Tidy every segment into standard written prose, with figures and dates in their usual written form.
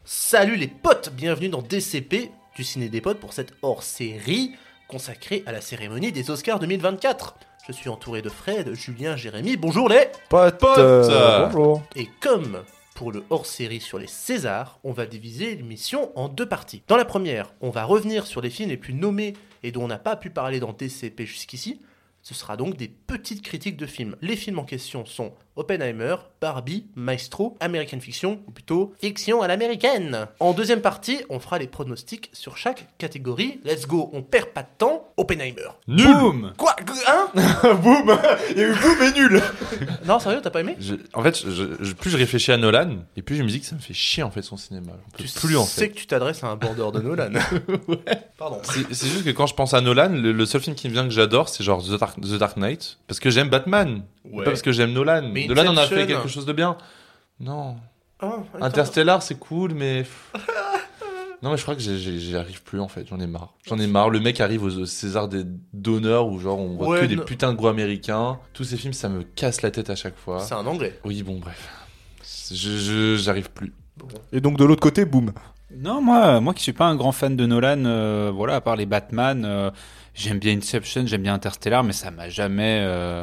Salut les potes, bienvenue dans DCP, du ciné des potes pour cette hors-série consacrée à la cérémonie des Oscars 2024. Je suis entouré de Fred, Julien, Jérémy, bonjour les potes. Bonjour. Et comme pour le hors-série sur les Césars, on va diviser l'émission en deux parties. Dans la première, on va revenir sur les films les plus nommés et dont on n'a pas pu parler dans DCP jusqu'ici. Ce sera donc des petites critiques de films. Les films en question sont Oppenheimer, Barbie, Maestro, American Fiction, ou plutôt Fiction à l'américaine. En deuxième partie, on fera les pronostics sur chaque catégorie. Let's go, on perd pas de temps. Oppenheimer. Nul. Boum. Quoi? Hein? Boum. Il y a eu boum et nul. Non, sérieux, t'as pas aimé? Plus je réfléchis à Nolan, et plus je me dis que ça me fait chier en fait son cinéma. Tu Plus en sais fait. que tu t'adresses à un border de Nolan. Pardon. C'est juste que quand je pense à Nolan, le seul film qui me vient que j'adore, c'est genre The Dark Knight, parce que j'aime Batman, Ouais. pas parce que j'aime Nolan. Mais Nolan en a Inception. fait quelque chose de bien. Non. Oh, attends. Interstellar, c'est cool, mais non, mais je crois que j'y arrive plus en fait. J'en ai marre. Le mec arrive aux César d'honneur où genre on voit Ouais, que des non. putains de gros américains. Tous ces films, ça me casse la tête à chaque fois. C'est un anglais. Oui, bon, bref. J'arrive plus. Et donc de l'autre côté, boum. Non, moi qui suis pas un grand fan de Nolan, voilà, à part les Batman, j'aime bien Inception, j'aime bien Interstellar, mais ça m'a jamais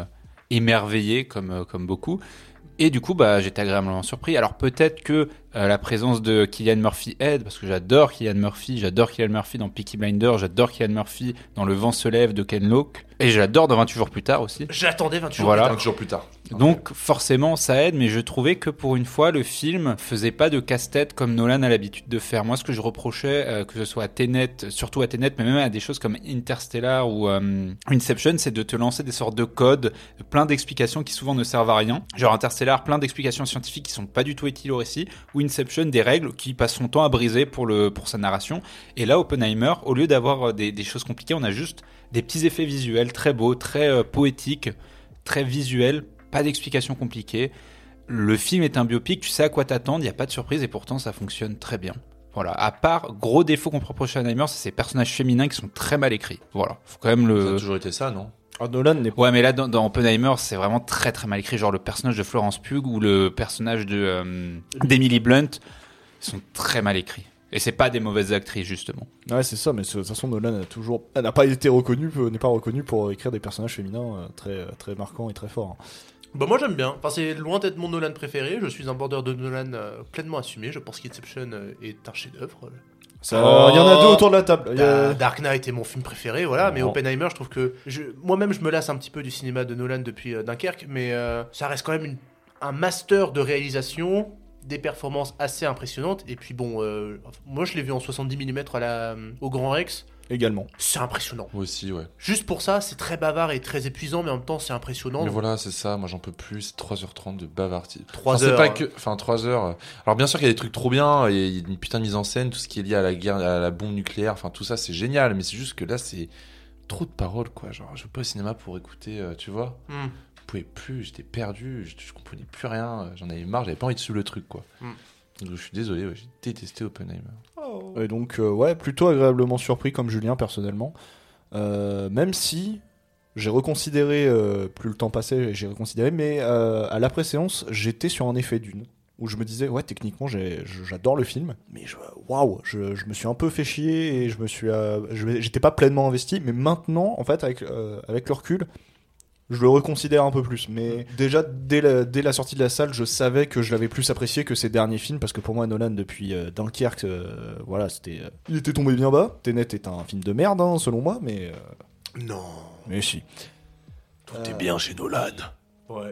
émerveillé comme beaucoup. Et du coup, j'étais agréablement surpris. Alors peut-être que la présence de Cillian Murphy aide, parce que j'adore Cillian Murphy dans Peaky Blinders, j'adore Cillian Murphy dans Le vent se lève de Ken Loach, et je l'adore dans 28 jours plus tard aussi. J'attendais 28 jours. Voilà. plus tard. 5 jours plus tard. Donc forcément ça aide, mais je trouvais que pour une fois le film faisait pas de casse-tête comme Nolan a l'habitude de faire. Moi ce que je reprochais, que ce soit à Tenet, surtout à Tenet, mais même à des choses comme Interstellar ou Inception, c'est de te lancer des sortes de codes, plein d'explications qui souvent ne servent à rien. Genre Interstellar, plein d'explications scientifiques qui sont pas du tout utiles au récit, ou Inception, des règles qui passent son temps à briser pour sa narration. Et là Oppenheimer, au lieu d'avoir des choses compliquées, on a juste des petits effets visuels très beaux, très poétiques, très visuels. Pas d'explication compliquée. Le film est un biopic, tu sais à quoi t'attendre, il n'y a pas de surprise et pourtant ça fonctionne très bien. Voilà, à part, gros défaut qu'on peut reprocher à Oppenheimer, c'est ces personnages féminins qui sont très mal écrits. Voilà, faut quand même Ça a le... toujours été ça, non? Nolan n'est pas. Ouais, mais là, dans Oppenheimer, c'est vraiment très très mal écrit. Genre le personnage de Florence Pugh ou le personnage d'Emily Blunt sont très mal écrits. Et c'est pas des mauvaises actrices, justement. Ouais, c'est ça, mais de toute façon, Nolan n'a pas été reconnu, n'est pas reconnu pour écrire des personnages féminins très, très marquants et très forts. Bah moi j'aime bien, enfin c'est loin d'être mon Nolan préféré, je suis un border de Nolan pleinement assumé, je pense qu'Inception est un chef-d'œuvre. Il y en a deux autour de la table. Dark Knight est mon film préféré, voilà, mais Non. Oppenheimer je trouve que... Moi-même je me lasse un petit peu du cinéma de Nolan depuis Dunkerque, mais ça reste quand même un master de réalisation, des performances assez impressionnantes, et puis bon, moi je l'ai vu en 70 mm au Grand Rex, Également. c'est impressionnant. Moi aussi, ouais. Juste pour ça, c'est très bavard et très épuisant, mais en même temps c'est impressionnant. Mais voilà, c'est ça, moi j'en peux plus, c'est 3h30 de bavardise. 3 C'est heures. pas que. Enfin, 3 heures. Alors, bien sûr qu'il y a des trucs trop bien, et il y a une putain de mise en scène, tout ce qui est lié à la guerre, à la bombe nucléaire, enfin, tout ça c'est génial, mais c'est juste que là c'est trop de paroles, quoi. Genre, je vais pas au cinéma pour écouter, tu vois. Hmm. Je pouvais plus, j'étais perdu, je comprenais plus rien, j'en avais marre, j'avais pas envie de suivre le truc, quoi. Donc, je suis désolé, ouais, j'ai détesté Oppenheimer. Et donc, plutôt agréablement surpris comme Julien, personnellement. Même si j'ai reconsidéré, plus le temps passait, j'ai reconsidéré, mais à l'après-séance, j'étais sur un effet d'une. Où je me disais, ouais, techniquement, j'adore le film, mais waouh, je me suis un peu fait chier et j'étais pas pleinement investi. Mais maintenant, en fait, avec le recul, je le reconsidère un peu plus. Mais déjà, dès la sortie de la salle, je savais que je l'avais plus apprécié que ses derniers films, parce que pour moi, Nolan, depuis Dunkerque, voilà, il était tombé bien bas. Tenet est un film de merde, hein, selon moi, mais Non. si. Tout est bien chez Nolan. Ouais.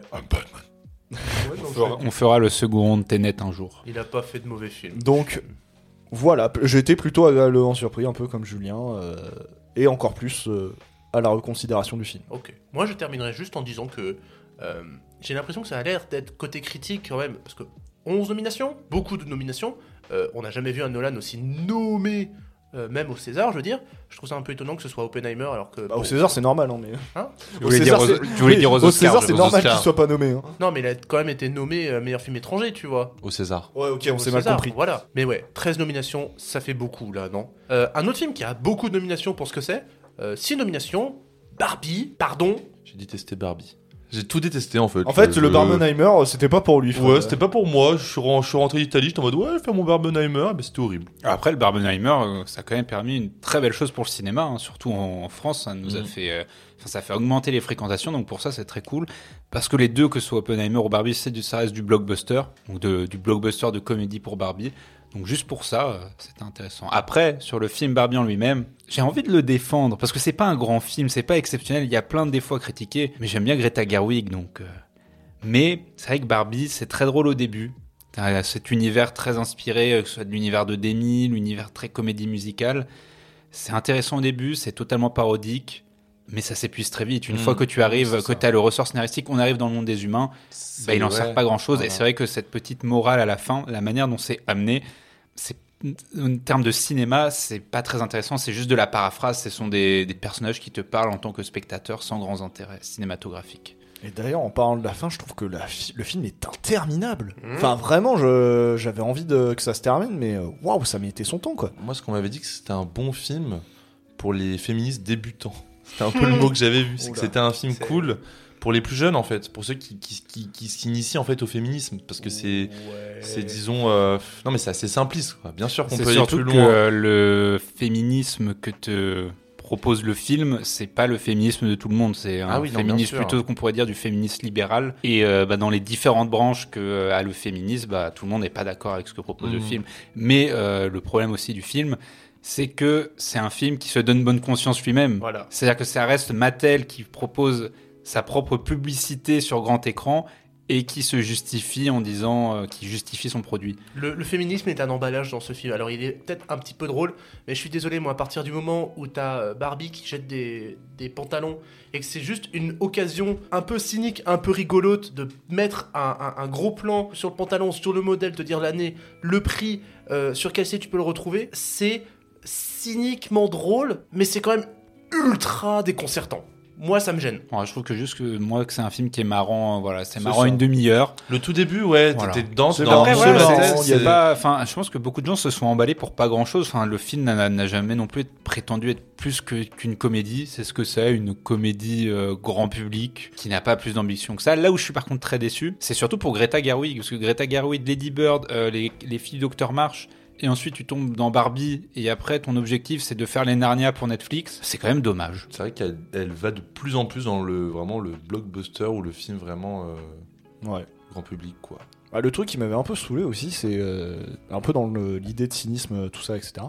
Ouais, donc, On fera le second Tenet un jour. il a pas fait de mauvais films. Donc, voilà, j'étais plutôt agréablement surpris, un peu comme Julien, et encore plus à la reconsidération du film. Ok. Moi, je terminerai juste en disant que j'ai l'impression que ça a l'air d'être côté critique quand même, parce que 11 nominations, beaucoup de nominations. On n'a jamais vu un Nolan aussi nommé, même au César, je veux dire. Je trouve ça un peu étonnant que ce soit Oppenheimer, alors que... Au César, c'est normal, hein, mais... Hein Tu voulais dire aux Au César, c'est aux normal Oscars. qu'il soit pas nommé. Hein. Non, mais il a quand même été nommé meilleur film étranger, tu vois. Au César. Ouais, ok, on Au s'est mal César, compris. Voilà. Mais ouais, 13 nominations, ça fait beaucoup, là, non Un autre film qui a beaucoup de nominations pour ce que c'est, 6 nominations, Barbie, pardon. J'ai détesté Barbie. J'ai tout détesté en fait. En fait, le Barbenheimer, c'était pas pour lui. Ouais, c'était pas pour moi. Je suis rentré d'Italie, j'étais en mode ouais, je vais faire mon Barbenheimer, mais c'était horrible. Après, le Barbenheimer, ça a quand même permis une très belle chose pour le cinéma, hein, surtout en France. Ça nous a fait, ça fait augmenter les fréquentations, donc pour ça, c'est très cool. Parce que les deux, que ce soit Oppenheimer ou Barbie, ça reste du blockbuster, ou du blockbuster de comédie pour Barbie. Donc juste pour ça, c'était intéressant. Après, sur le film Barbie en lui-même, j'ai envie de le défendre, parce que c'est pas un grand film, c'est pas exceptionnel, il y a plein de défauts à critiquer, mais j'aime bien Greta Gerwig, donc... Mais c'est vrai que Barbie, c'est très drôle au début. T'as cet univers très inspiré, que ce soit de l'univers de Demi, l'univers très comédie musicale. C'est intéressant au début, c'est totalement parodique, mais ça s'épuise très vite. Une fois que tu arrives, que tu as le ressort scénaristique, on arrive dans le monde des humains, il n'en sert pas grand-chose. Voilà. Et c'est vrai que cette petite morale à la fin, la manière dont c'est amené, en termes de cinéma, c'est pas très intéressant, c'est juste de la paraphrase. Ce sont des personnages qui te parlent en tant que spectateur sans grands intérêts cinématographiques. Et d'ailleurs, en parlant de la fin, je trouve que le film est interminable. Enfin, vraiment, j'avais envie que ça se termine, mais waouh, ça méritait son temps, quoi. Moi, ce qu'on m'avait dit, que c'était un bon film pour les féministes débutants. C'était un peu le mot que j'avais vu, c'est que c'était un film cool pour les plus jeunes, en fait, pour ceux qui s'initient en fait au féminisme, parce que c'est disons, non mais c'est assez simpliste, quoi. Bien sûr qu'on peut aller plus loin. C'est surtout que le féminisme que te propose le film, c'est pas le féminisme de tout le monde, c'est un féminisme plutôt qu'on pourrait dire du féminisme libéral. Et dans les différentes branches que a le féminisme, tout le monde n'est pas d'accord avec ce que propose le film. Mais le problème aussi du film, c'est que c'est un film qui se donne bonne conscience lui-même. Voilà. C'est-à-dire que ça reste Mattel qui propose sa propre publicité sur grand écran et qui se justifie en disant qui justifie son produit. Le féminisme est un emballage dans ce film. Alors il est peut-être un petit peu drôle, mais je suis désolé, moi, à partir du moment où t'as Barbie qui jette des pantalons et que c'est juste une occasion un peu cynique, un peu rigolote de mettre un gros plan sur le pantalon, sur le modèle, te dire l'année, le prix, sur quel site tu peux le retrouver, c'est cyniquement drôle, mais c'est quand même ultra déconcertant. Moi, ça me gêne. Ouais, je trouve que c'est un film qui est marrant. Voilà, c'est marrant une demi-heure. Le tout début, ouais, t'étais dedans. Après, je pense que beaucoup de gens se sont emballés pour pas grand-chose. Enfin, le film n'a jamais non plus prétendu être plus qu'une comédie. C'est ce que c'est, une comédie grand public qui n'a pas plus d'ambition que ça. Là où je suis par contre très déçu, c'est surtout pour Greta Gerwig, parce que Greta Gerwig, Lady Bird, les filles du Dr March. Et ensuite tu tombes dans Barbie et après ton objectif c'est de faire les Narnia pour Netflix, c'est quand même dommage. C'est vrai qu'elle va de plus en plus dans vraiment le blockbuster ou le film vraiment grand public, quoi. Le truc qui m'avait un peu saoulé aussi, c'est un peu dans l'idée de cynisme, tout ça, etc.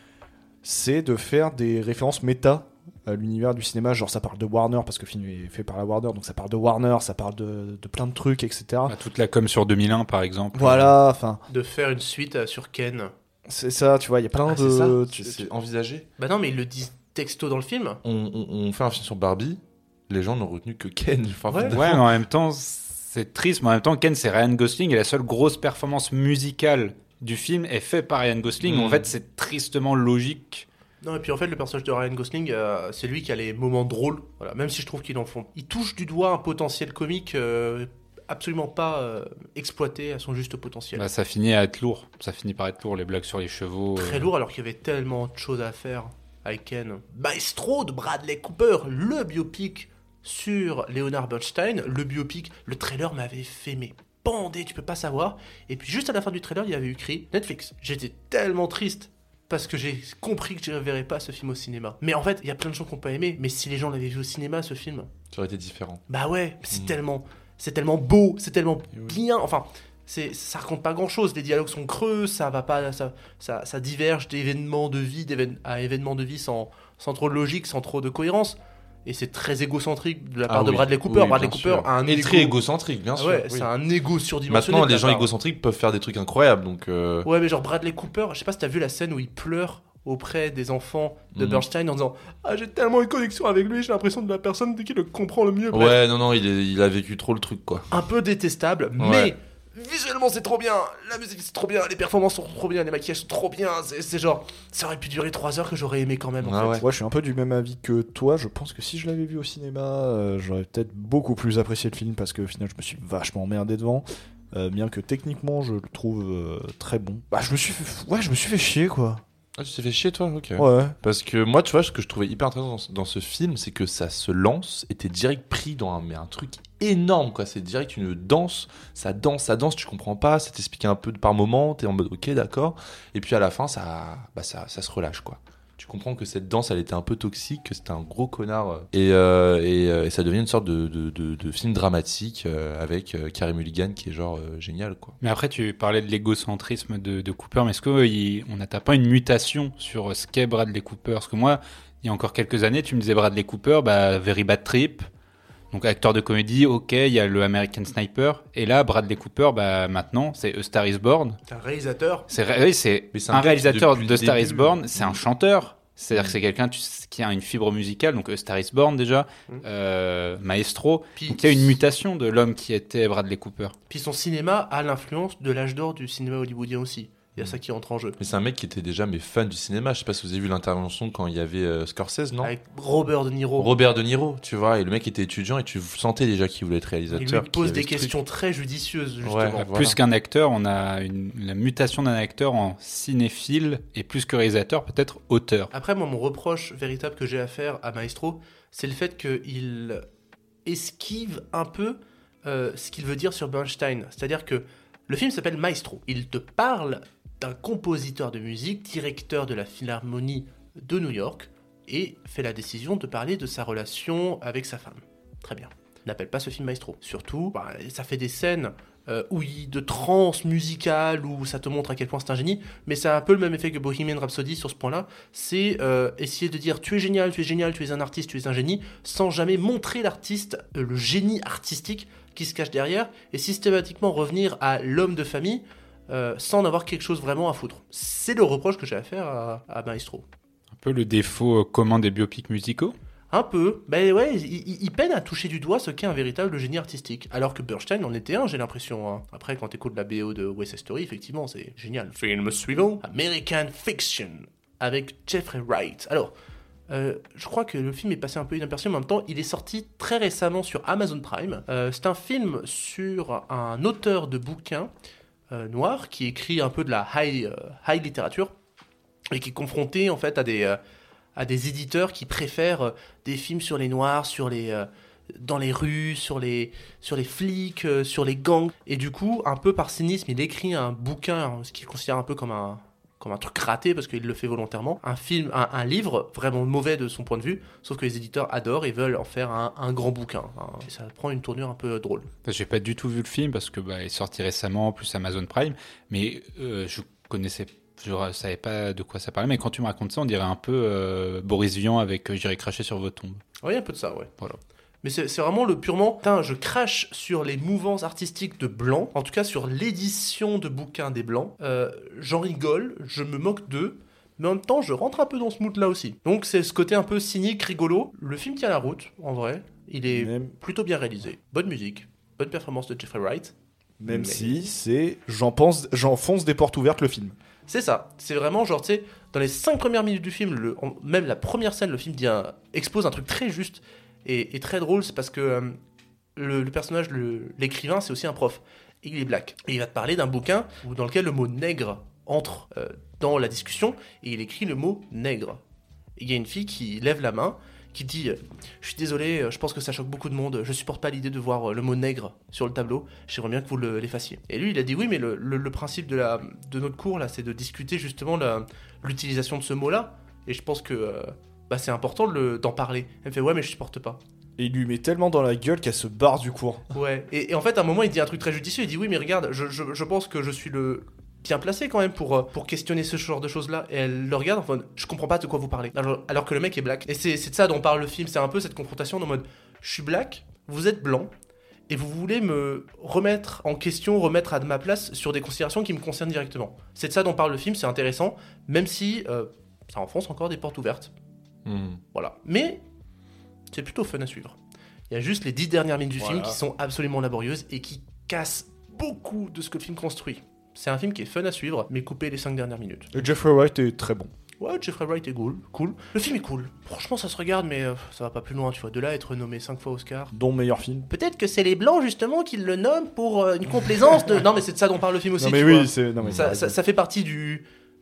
C'est de faire des références méta à l'univers du cinéma, genre ça parle de Warner parce que le film est fait par la Warner, donc ça parle de Warner, ça parle de plein de trucs, etc. Toute la com sur 2001 par exemple. Voilà, enfin. De faire une suite sur Ken. C'est ça, tu vois, il y a plein de. C'est envisagé. Bah non, mais ils le disent texto dans le film. On fait un film sur Barbie, les gens n'ont retenu que Ken. Ouais, mais en même temps, c'est triste, mais en même temps, Ken c'est Ryan Gosling et la seule grosse performance musicale du film est faite par Ryan Gosling. En fait, c'est tristement logique. Non, et puis en fait, le personnage de Ryan Gosling, c'est lui qui a les moments drôles. Voilà, même si je trouve qu'il en font. Il touche du doigt un potentiel comique absolument pas exploité à son juste potentiel. Ça finit à être lourd. Ça finit par être lourd, les blagues sur les chevaux. Très lourd, alors qu'il y avait tellement de choses à faire avec Ken. Maestro de Bradley Cooper, le biopic sur Leonard Bernstein. Le biopic, le trailer m'avait fait bander, tu peux pas savoir. Et puis juste à la fin du trailer, il y avait écrit Netflix. J'étais tellement triste. Parce que j'ai compris que je ne verrais pas ce film au cinéma. Mais en fait, il y a plein de gens qui n'ont pas aimé. Mais si les gens l'avaient vu au cinéma, ce film... Ça aurait été différent. Bah ouais, c'est tellement beau, c'est tellement bien. Enfin, ça raconte pas grand-chose. Les dialogues sont creux, ça va pas... Ça diverge d'événements de vie à événements de vie sans trop de logique, sans trop de cohérence. Et c'est très égocentrique de la part de Bradley Cooper. Bradley Cooper a un ego... très égocentrique, bien sûr. Ouais, c'est un ego surdimensionné. Maintenant, les gens égocentriques peuvent faire des trucs incroyables, donc... Ouais, mais genre Bradley Cooper, je sais pas si t'as vu la scène où il pleure auprès des enfants de Bernstein en disant « Ah, j'ai tellement une connexion avec lui, j'ai l'impression de la personne qui le comprend le mieux. » Ouais, non, il a vécu trop le truc, quoi. Un peu détestable, mais... Visuellement c'est trop bien, la musique c'est trop bien, les performances sont trop bien, les maquillages sont trop bien, c'est genre, ça aurait pu durer 3 heures que j'aurais aimé quand même en fait. Ouais, je suis un peu du même avis que toi, je pense que si je l'avais vu au cinéma, j'aurais peut-être beaucoup plus apprécié le film parce qu'au final je me suis vachement emmerdé devant, bien que techniquement je le trouve très bon. Je me suis fait chier quoi. Ah, tu t'es fait chier, toi? Ok. Ouais. Parce que moi, tu vois, ce que je trouvais hyper intéressant dans ce film, c'est que ça se lance et t'es direct pris dans un truc énorme, quoi. C'est direct une danse, ça danse, tu comprends pas, ça t'explique un peu par moment, t'es en mode ok, d'accord. Et puis à la fin, ça se relâche, quoi. Tu comprends que cette danse, elle était un peu toxique, que c'était un gros connard. Et ça devient une sorte de film dramatique avec Carey Mulligan qui est genre génial, quoi. Mais après, tu parlais de l'égocentrisme de Cooper, mais est-ce qu'on n'attend pas une mutation sur ce qu'est Bradley Cooper? Parce que moi, il y a encore quelques années, tu me disais Bradley Cooper, Very Bad Trip, donc acteur de comédie, ok, il y a le American Sniper, et là, Bradley Cooper, maintenant, c'est A Star Is Born. C'est un réalisateur. Oui, c'est Mais c'est un un gars qui, réalisateur depuis de le Star Is début, Born, c'est un chanteur. C'est-à-dire que c'est quelqu'un qui a une fibre musicale, donc A Star Is Born déjà, Maestro. Puis- Donc il y a une mutation de l'homme qui était Bradley Cooper. Puis son cinéma a l'influence de l'âge d'or du cinéma hollywoodien aussi. Il y a ça qui entre en jeu. Mais c'est un mec qui était déjà fan du cinéma. Je sais pas si vous avez vu l'intervention quand il y avait Scorsese, non? Avec Robert De Niro. Robert De Niro, tu vois, et le mec était étudiant et tu sentais déjà qu'il voulait être Il réalisateur. lui pose qu'il des avait ce truc. questions très judicieuses, justement. Ouais, voilà. Plus qu'un acteur, on a la mutation d'un acteur en cinéphile, et plus que réalisateur, peut-être auteur. Après, moi, mon reproche véritable que j'ai à faire à Maestro, c'est le fait qu'il esquive un peu ce qu'il veut dire sur Bernstein. C'est-à-dire que le film s'appelle Maestro. Il te parle d'un compositeur de musique, directeur de la Philharmonie de New York, et fait la décision de parler de sa relation avec sa femme. Très bien. N'appelle pas ce film Maestro. Surtout, ça fait des scènes de trance musicale où ça te montre à quel point c'est un génie, mais ça a un peu le même effet que Bohemian Rhapsody sur ce point-là. C'est essayer de dire tu es génial, tu es un artiste, tu es un génie, sans jamais montrer l'artiste, le génie artistique qui se cache derrière, et systématiquement revenir à l'homme de famille sans avoir quelque chose vraiment à foutre. C'est le reproche que j'ai à faire à Maestro. Un peu le défaut commun des biopics musicaux. Un peu, ben ouais, il peine à toucher du doigt ce qu'est un véritable génie artistique. Alors que Bernstein en était un, j'ai l'impression. Hein. Après, quand t'écoutes la BO de West Side Story, effectivement, c'est génial. Film suivant, American Fiction, avec Jeffrey Wright. Alors, je crois que le film est passé un peu inaperçu, mais en même temps, il est sorti très récemment sur Amazon Prime. C'est un film sur un auteur de bouquins noir qui écrit un peu de la high littérature et qui est confronté en fait à des éditeurs qui préfèrent des films sur les noirs, dans les rues, sur les flics, sur les gangs. Et du coup, un peu par cynisme, il écrit un bouquin, ce qu'il considère un peu comme un truc raté, parce qu'il le fait volontairement. Un livre vraiment mauvais de son point de vue, sauf que les éditeurs adorent et veulent en faire un grand bouquin. Et ça prend une tournure un peu drôle. J'ai pas du tout vu le film parce que il est sorti récemment, plus Amazon Prime, mais je savais pas de quoi ça parlait, mais quand tu me racontes ça, on dirait un peu Boris Vian avec J'irai cracher sur votre tombe. Oui, un peu de ça, ouais. Voilà. Mais c'est vraiment le purement... Putain, je crache sur les mouvances artistiques de Blanc, en tout cas sur l'édition de bouquins des Blancs. J'en rigole, je me moque d'eux, mais en même temps, je rentre un peu dans ce mood-là aussi. Donc c'est ce côté un peu cynique, rigolo. Le film tient la route, en vrai. Il est plutôt bien réalisé. Bonne musique, bonne performance de Jeffrey Wright. Même si c'est... J'enfonce des portes ouvertes le film. C'est ça, c'est vraiment genre, tu sais, dans les 5 premières minutes du film, même la première scène, le film expose un truc très juste et très drôle, c'est parce que le personnage, l'écrivain, c'est aussi un prof, et il est black. Et il va te parler d'un bouquin dans lequel le mot nègre entre dans la discussion, et il écrit le mot nègre. Et il y a une fille qui lève la main, qui dit « Je suis désolé, je pense que ça choque beaucoup de monde, je supporte pas l'idée de voir le mot nègre sur le tableau, j'aimerais bien que vous l'effaciez. » Et lui, il a dit « Oui, mais le principe de notre cours, là, c'est de discuter justement l'utilisation de ce mot-là, et je pense que c'est important d'en parler. » Elle me fait « Ouais, mais je supporte pas. » Et il lui met tellement dans la gueule qu'elle se barre du cours. Ouais, et en fait, à un moment, il dit un truc très judicieux, il dit « Oui, mais regarde, je pense que je suis bien placé quand même pour questionner ce genre de choses-là. » Et elle le regarde, enfin, je comprends pas de quoi vous parlez. Alors que le mec est black. Et c'est de ça dont parle le film, c'est un peu cette confrontation en mode, je suis black, vous êtes blanc, et vous voulez me remettre en question, remettre à ma place sur des considérations qui me concernent directement. C'est de ça dont parle le film, c'est intéressant, même si ça enfonce encore des portes ouvertes. Voilà. Mais c'est plutôt fun à suivre. Il y a juste les 10 dernières minutes du film qui sont absolument laborieuses et qui cassent beaucoup de ce que le film construit. C'est un film qui est fun à suivre, mais coupé les 5 dernières minutes. Et Jeffrey Wright est très bon. Ouais, Jeffrey Wright est cool. Le film est cool. Franchement, ça se regarde, mais ça va pas plus loin, tu vois. De là à être nommé 5 fois Oscar. Dont meilleur film. Peut-être que c'est les Blancs, justement, qui le nomment pour une complaisance de... Non, mais c'est de ça dont parle le film aussi, Non mais tu oui, vois. c'est... Non, mais Ça fait partie du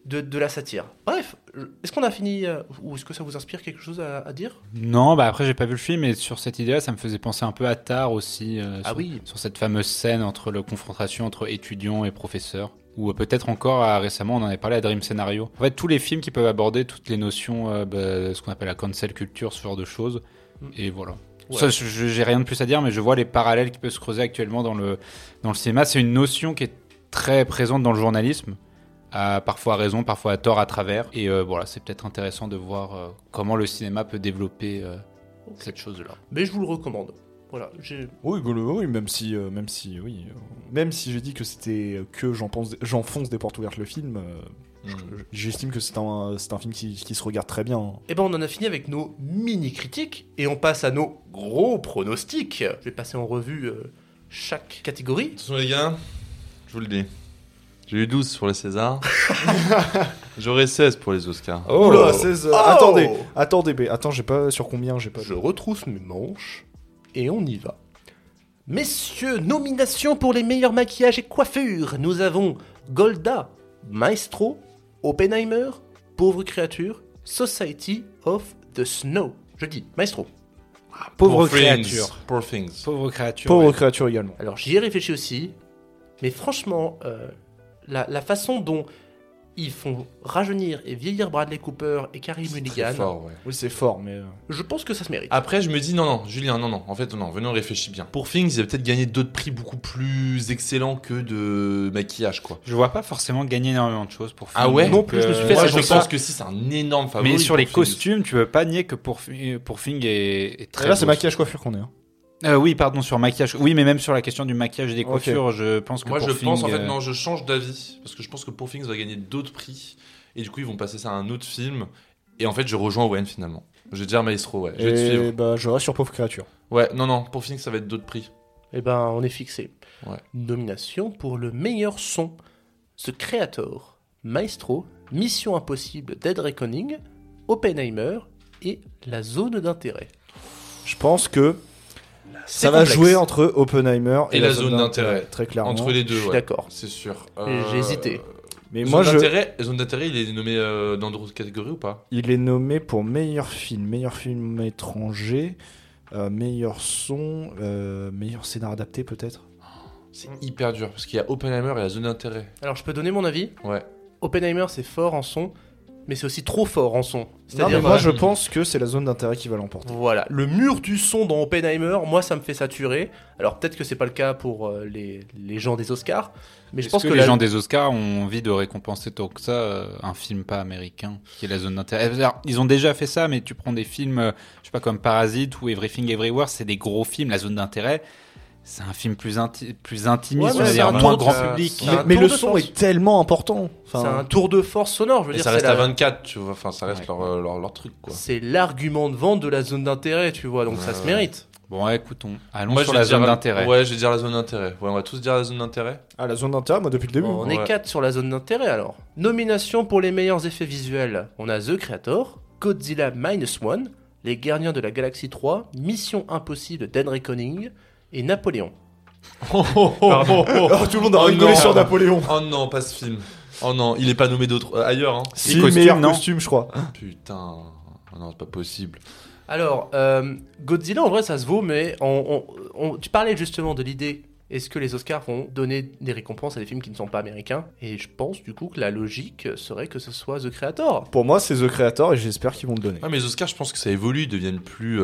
de la satire. Bref, est-ce qu'on a fini ou est-ce que ça vous inspire quelque chose à dire? Non, bah après j'ai pas vu le film, mais sur cette idée-là, ça me faisait penser un peu à Tar aussi, Ah oui. sur cette fameuse scène entre la confrontation entre étudiants et professeurs. Ou peut-être encore récemment, on en avait parlé à Dream Scenario. En fait, tous les films qui peuvent aborder toutes les notions, ce qu'on appelle la cancel culture, ce genre de choses. Et voilà. Ouais. Ça, j'ai rien de plus à dire, mais je vois les parallèles qui peuvent se creuser actuellement dans le cinéma. C'est une notion qui est très présente dans le journalisme. Parfois à raison, parfois à tort à travers. Et voilà, c'est peut-être intéressant de voir comment le cinéma peut développer cette chose-là. Mais je vous le recommande. Voilà, Oui, même si j'ai dit que c'était que j'enfonce des portes ouvertes le film, j'estime que c'est un film qui se regarde très bien. Eh ben on en a fini avec nos mini-critiques et on passe à nos gros pronostics. Je vais passer en revue chaque catégorie. Attention les gars, je vous le dis. J'ai eu 12 sur les Césars. J'aurai 16 pour les Oscars. Oh là, 16... Oh Attends, j'ai pas sur combien, j'ai pas. Je retrousse mes manches et on y va. Messieurs, nomination pour les meilleurs maquillages et coiffures. Nous avons Golda, Maestro, Oppenheimer, Pauvre créature, Society of the Snow. Je dis Maestro. Pauvre Poor Things. créature. Poor Things. Pauvre créature. Pauvre ouais. créature également. Alors j'y ai réfléchi aussi, mais franchement, la façon dont ils font rajeunir et vieillir Bradley Cooper et Carey C'est Mulligan, très fort, ouais. Oui, c'est fort, mais. je pense que ça se mérite. Après, je me dis, non, Julien, non. En fait, non, venez, on réfléchit bien. Pour Things, il a peut-être gagné d'autres prix beaucoup plus excellents que de maquillage, quoi. Je vois pas forcément gagner énormément de choses pour Ah film. ouais Non plus, je me suis fait Moi, ça, je je pense que si, c'est un énorme favori. Mais sur les pour Things. costumes, tu veux pas nier que pour Thing est très Là, c'est beau. maquillage coiffure qu'on est. Hein. Oui, pardon, sur maquillage. Oui, mais même sur la question du maquillage et des Ok. coiffures, je pense que Moi, pour je pense, en Thing, fait, non, je change d'avis. Parce que je pense que Poor Things va gagner d'autres prix. Et du coup, ils vont passer ça à un autre film. Et en fait, je rejoins Owen finalement. Je vais dire Maestro, ouais. Je vais te Et suivre. bah, je reste sur pauvre créature. Ouais, non, Poor Things, ça va être d'autres prix. Eh ben, on est fixé. Ouais. Nomination pour le meilleur son. The Creator, Maestro, Mission Impossible, Dead Reckoning, Oppenheimer et La Zone d'intérêt. Je pense que C'est ça va complexe. jouer entre Oppenheimer Et la zone d'intérêt. très clairement. Entre les deux, Je suis ouais. d'accord. C'est sûr. J'ai hésité. Mais Zone moi, Zone d'intérêt, il est nommé dans d'autres catégories ou pas? il est nommé pour meilleur film étranger, meilleur son, meilleur scénar adapté peut-être. C'est hyper dur parce qu'il y a Oppenheimer et la zone d'intérêt. Alors, je peux donner mon avis. Ouais. Oppenheimer, c'est fort en son, mais c'est aussi trop fort en son. Non, C'est-à-dire, mais moi ouais. je pense que c'est la zone d'intérêt qui va l'emporter. voilà, le mur du son dans Oppenheimer, moi, ça me fait saturer. Alors, peut-être que c'est pas le cas pour les gens des Oscars, mais je Est-ce pense que les la- gens des Oscars ont envie de récompenser tant que ça un film pas américain qui est la zone d'intérêt. Alors, ils ont déjà fait ça, mais tu prends des films, je sais pas, comme Parasite ou Everything Everywhere, c'est des gros films. La zone d'intérêt, c'est un film plus intimiste, Ouais, on mais va c'est dire, un moins tour de- grand public. c'est un Mais tour le de son force. est tellement important. c'est un tour de force sonore. Je veux Et dire, ça c'est reste à la- 24, tu vois. Enfin, ça reste Ouais. leur truc, quoi. c'est l'argument de vente de la zone d'intérêt, tu vois, donc ça se Ouais. mérite. Bon, ouais, écoutons. Allons Moi, sur je la vais dire zone d'intérêt. Ouais, je vais dire la zone d'intérêt. Ouais, on va tous dire la zone d'intérêt. Ah, la zone d'intérêt, moi depuis le début. On est Ouais. 4 sur la zone d'intérêt alors. Nomination pour les meilleurs effets visuels. On a The Creator, Godzilla Minus One, Les Gardiens de la Galaxie 3, Mission Impossible Dead Reckoning et Napoléon. Oh, tout le monde a Oh rigolé non. sur Napoléon. Oh non, pas ce film. Oh non, il est pas nommé d'autres ailleurs. Hein. Si, costumes, meilleur non costume, je crois. Putain. Oh non, c'est pas possible. Alors, Godzilla en vrai ça se vaut, mais tu parlais justement de l'idée. Est-ce que les Oscars vont donner des récompenses à des films qui ne sont pas américains? Et je pense du coup que la logique serait que ce soit The Creator. Pour moi, c'est The Creator et j'espère qu'ils vont le donner. Ouais, mais les Oscars, je pense que ça évolue, ils deviennent plus,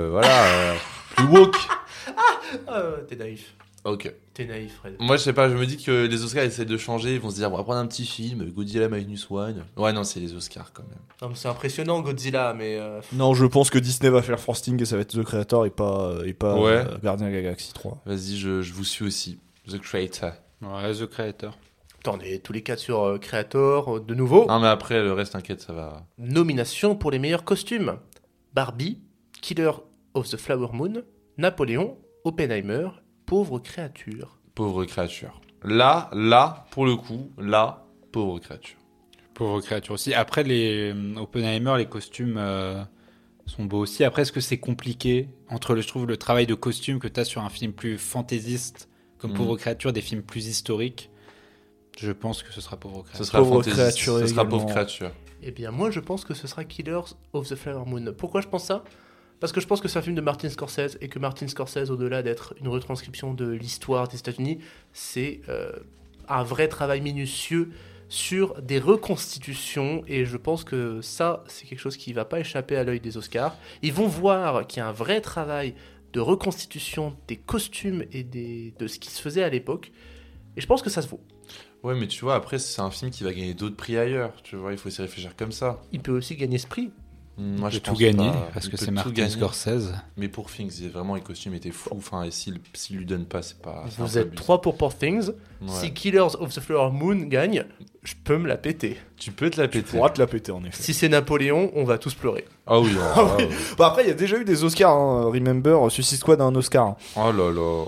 plus woke. T'es naïf. Ok. T'es naïf, Fred. Moi, je sais pas, je me dis que les Oscars essaient de changer, ils vont se dire, on va prendre un petit film, Godzilla Minus One. Ouais, non, c'est les Oscars quand même. Non, mais c'est impressionnant Godzilla, mais Non, je pense que Disney va faire Frosting et ça va être The Creator et pas Ouais. Guardian of the Galaxy 3. Vas-y, je vous suis aussi. The Creator. Ouais, The Creator. attendez, tous les 4 sur Creator de nouveau. Non, mais après, le reste, t'inquiète, ça va. Nomination pour les meilleurs costumes. Barbie, Killer of the Flower Moon, Napoléon, Oppenheimer, Pauvre créature. Pauvre créature. Là, pour le coup, pauvre créature. Pauvre créature aussi. Après, les Oppenheimer, les costumes sont beaux aussi. Après, est-ce que c'est compliqué entre, je trouve, le travail de costume que tu as sur un film plus fantaisiste, comme Pauvre créature, des films plus historiques? Je pense que ce sera Pauvre Ce Créature. sera Pauvre Fantasy, créature ce sera également. Pauvre Créature. Eh bien, moi, je pense que ce sera Killers of the Flower Moon. Pourquoi je pense ça ? Parce que je pense que c'est un film de Martin Scorsese, et que Martin Scorsese, au-delà d'être une retranscription de l'histoire des États-Unis, c'est un vrai travail minutieux sur des reconstitutions, et je pense que ça, c'est quelque chose qui va pas échapper à l'œil des Oscars. Ils vont voir qu'il y a un vrai travail de reconstitution des costumes et de ce qui se faisait à l'époque, et je pense que ça se vaut. Ouais, mais tu vois, après, c'est un film qui va gagner d'autres prix ailleurs. Tu vois, il faut s'y réfléchir comme ça. Il peut aussi gagner ce prix. Moi, Il je peut tout pense gagner, pas. parce Il que peut c'est tout Martin gagner. Scorsese. Mais pour Things, vraiment, les costumes étaient fous. Enfin, et s'il lui donne pas, c'est pas. c'est un Vous peu êtes abusé. 3 pour Poor Things. Ouais. Si Killers of the Flower Moon gagne, je peux me la péter. Tu peux te la Tu péter. pourras te la péter en effet. Si c'est Napoléon, on va tous pleurer. Ah oui, Ah oui. Bah après, il y a déjà eu des Oscars. Hein. Remember, Suicide Squad a un Oscar. Hein. Oh là là.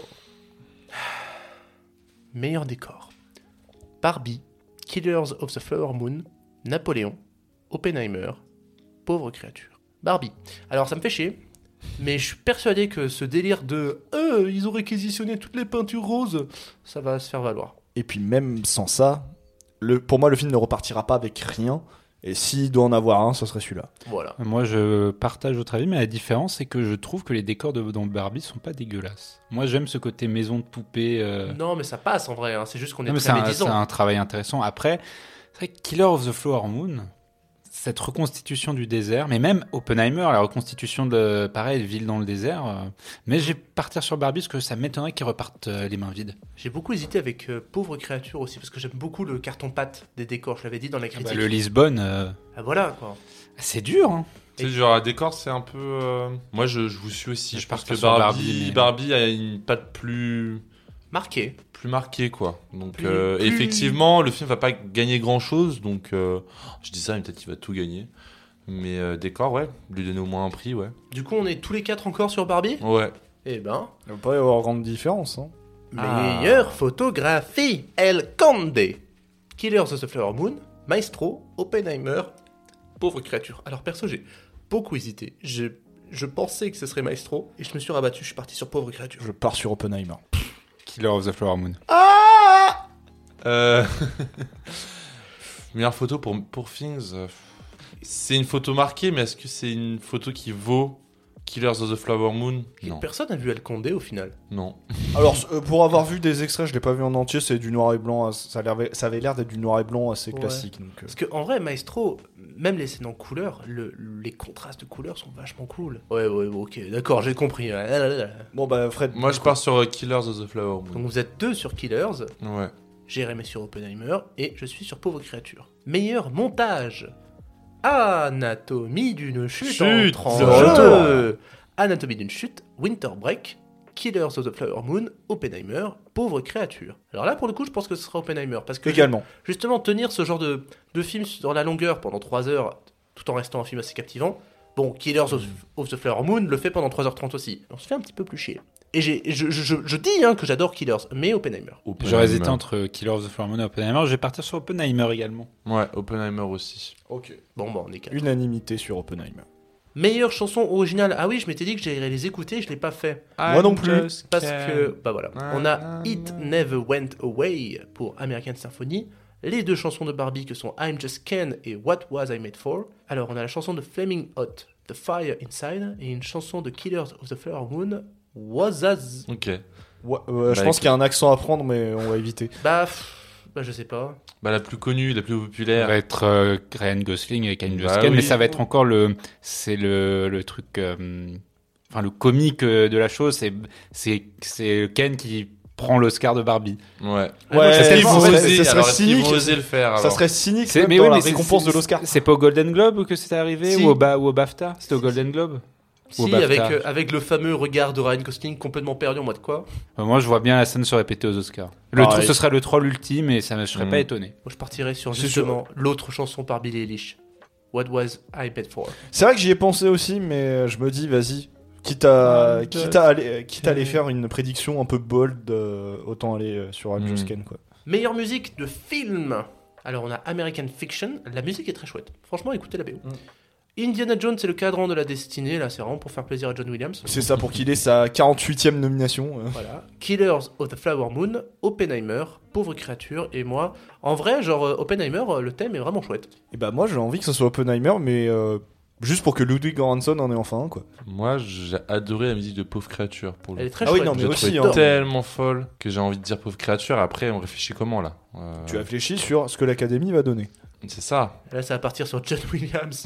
Meilleur décor. Barbie, Killers of the Flower Moon, Napoléon, Oppenheimer, Pauvre Créature. Barbie. Alors ça me fait chier, mais je suis persuadé que ce délire de ils ont réquisitionné toutes les peintures roses, ça va se faire valoir. Et puis même sans ça, pour moi, le film ne repartira pas avec rien. Et s'il doit en avoir un, ce serait celui-là. Voilà. Moi, je partage votre avis, mais la différence, c'est que je trouve que les décors dans Barbie sont pas dégueulasses. Moi, j'aime ce côté maison de poupée. Non, mais ça passe en vrai, hein. C'est juste qu'on est Non, mais très c'est médisant. un travail intéressant. Après, c'est vrai que Killer of the Flower Moon, cette reconstitution du désert, mais même Oppenheimer, la reconstitution de, pareil, ville dans le désert. Mais je vais partir sur Barbie parce que ça m'étonnerait qu'ils repartent les mains vides. J'ai beaucoup hésité avec Pauvre Créature aussi, parce que j'aime beaucoup le carton-pâte des décors, je l'avais dit dans la critique. Le Lisbonne, Ah voilà, quoi. c'est dur, hein. Tu sais, genre, à décor, c'est un peu. Moi, je vous suis aussi. Je Je pense pars que sur Barbie, Barbie, mais- a une patte plus Marqué. marquée, quoi. Donc, Plus- effectivement, le film va pas gagner grand chose. Donc, je dis ça, mais peut-être qu'il va tout gagner. Mais décor, ouais, lui donner au moins un prix, ouais. Du coup, on est tous les 4 encore sur Barbie. Ouais. Eh ben, Il ne va pas y avoir grande différence. Hein. meilleure photographie, El Conde. Killers of the Flower Moon, Maestro, Oppenheimer, Pauvre Créature. Alors perso, j'ai beaucoup hésité. Je pensais que ce serait Maestro, et je me suis rabattu, je suis parti sur Pauvre Créature. Je pars sur Oppenheimer. Killer of the Flower Moon. Meilleure photo pour Things. C'est une photo marquée, mais est-ce que c'est une photo qui vaut Killers of the Flower Moon? Non. Personne n'a vu El Conde au final. Non. Alors, pour avoir vu des extraits, je l'ai pas vu en entier, c'est du noir et blanc. Ça avait l'air d'être du noir et blanc assez Ouais. classique. Donc, Parce qu'en vrai, Maestro, même les scènes en couleur, les contrastes de couleurs sont vachement cool. Ouais, ok, d'accord, j'ai compris. Bon, bah, Fred. Moi, je pars sur Killers of the Flower Donc Moon. vous êtes 2 sur Killers, Ouais. Jérémy sur Oppenheimer, et je suis sur Pauvre Créature. Meilleur montage. Anatomie d'une chute, Chute, entre en de jeu. Anatomie d'une chute, Winter Break, Killers of the Flower Moon, Oppenheimer, Pauvre Créature. Alors là, pour le coup, je pense que ce sera Oppenheimer, parce que Également. justement, tenir ce genre de film dans la longueur pendant 3 heures, tout en restant un film assez captivant, bon, Killers of the Flower Moon le fait pendant 3h30 aussi. On se fait un petit peu plus chier. Et je dis hein, que j'adore Killers, mais Oppenheimer. J'aurais hésité entre Killer of the Flower Moon et Oppenheimer. Je vais partir sur Oppenheimer également. Ouais, Oppenheimer aussi. Ok. Bon, on est 4. Unanimité sur Oppenheimer. Meilleure chanson originale. Ah oui, je m'étais dit que j'allais les écouter, je l'ai pas fait. Moi non plus. Parce que, bah voilà, on a It Never Went Away pour American Symphony, les 2 chansons de Barbie que sont I'm Just Ken et What Was I Made For. Alors on a la chanson de Flaming Hot, The Fire Inside, et une chanson de Killers of the Flower Moon, Was Ok. Ouais, je Bah, pense qu'il y a un accent à prendre, mais on va éviter. Bah je sais pas. Bah, la plus connue, la plus Ça populaire. va être Ryan Gosling et Kanye Bah West, oui. mais ça va être encore le truc, enfin le comique de la chose, c'est Ken qui prend l'Oscar de Barbie. Ouais. Ouais, Est-ce qu'ils ça vont serait- oser, ça serait alors, est-ce qu'ils cynique. vont oser le faire Ça alors serait cynique C'est- même mais dans oui, la mais récompense de l'Oscar. C'est pas au Golden Globe que c'est arrivé Si. ou au BAFTA? C'était au Golden Globe. Ou au Si, BAFTA. avec le fameux regard de Ryan Gosling complètement perdu en mode quoi. Moi, je vois bien la scène se répéter aux Oscars. Le Pareil. truc, ce serait le troll ultime et ça, je serais pas étonné. Moi je partirais sur C'est justement l'autre chanson par Billie Eilish, What Was I Made For. C'est vrai que j'y ai pensé aussi, mais je me dis, vas-y. Quitte à aller faire une prédiction un peu bold, autant aller sur I'm Just Ken, quoi. Meilleure musique de film. Alors on a American Fiction, la musique est très chouette. Franchement, écoutez la BO. Indiana Jones et le cadran de la destinée, là c'est vraiment pour faire plaisir à John Williams. C'est ça, pour qu'il ait sa 48e nomination. Voilà. Killers of the Flower Moon, Oppenheimer, Pauvre créature, et moi. En vrai, genre Oppenheimer, le thème est vraiment chouette. Et bah moi j'ai envie que ce soit Oppenheimer, mais juste pour que Ludwig Göransson en ait enfin un, quoi. Moi, j'ai adoré la musique de Pauvre Créature. Pour Elle le est très Ah oui, chouette. non, mais J'ai aussi, trouvé hein. tellement folle que j'ai envie de dire Pauvre Créature. Après, on réfléchit comment là Tu réfléchis sur ce que l'Académie va donner. C'est ça. Là, ça va partir sur John Williams.